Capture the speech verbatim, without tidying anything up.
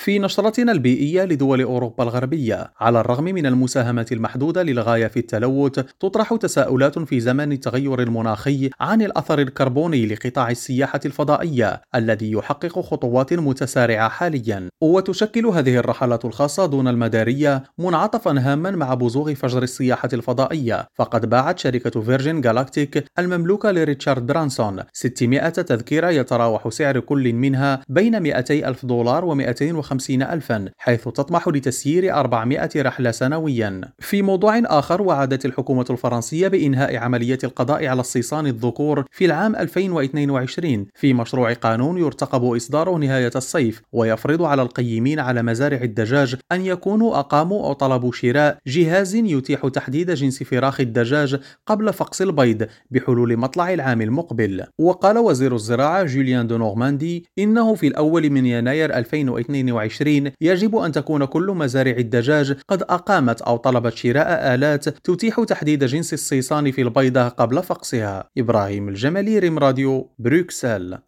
في نشرتنا البيئية لدول أوروبا الغربية، على الرغم من المساهمة المحدودة للغاية في التلوث، تطرح تساؤلات في زمن التغير المناخي عن الأثر الكربوني لقطاع السياحة الفضائية الذي يحقق خطوات متسارعة حاليا. وتشكل هذه الرحلات الخاصة دون المدارية منعطفا هاما مع بزوغ فجر السياحة الفضائية، فقد باعت شركة فيرجين جالاكتيك المملوكة لريتشارد برانسون ستمائة تذكرة يتراوح سعر كل منها بين مئتي ألف دولار و مئتين وخمسين ألفا، حيث تطمح لتسيير أربعمائة رحلة سنويا. في موضوع آخر، وعدت الحكومة الفرنسية بإنهاء عملية القضاء على الصيصان الذكور في العام ألفين واثنين وعشرين في مشروع قانون يرتقب إصداره نهاية الصيف، ويفرض على القيمين على مزارع الدجاج أن يكونوا أقاموا أو طلبوا شراء جهاز يتيح تحديد جنس فراخ الدجاج قبل فقس البيض بحلول مطلع العام المقبل. وقال وزير الزراعة جوليان دو نورماندي إنه في الأول من يناير ألفين واثنين وعشرين يجب أن تكون كل مزارع الدجاج قد أقامت أو طلبت شراء آلات تتيح تحديد جنس الصيصان في البيضة قبل فقسها. إبراهيم الجمالي، ريم راديو، بروكسل.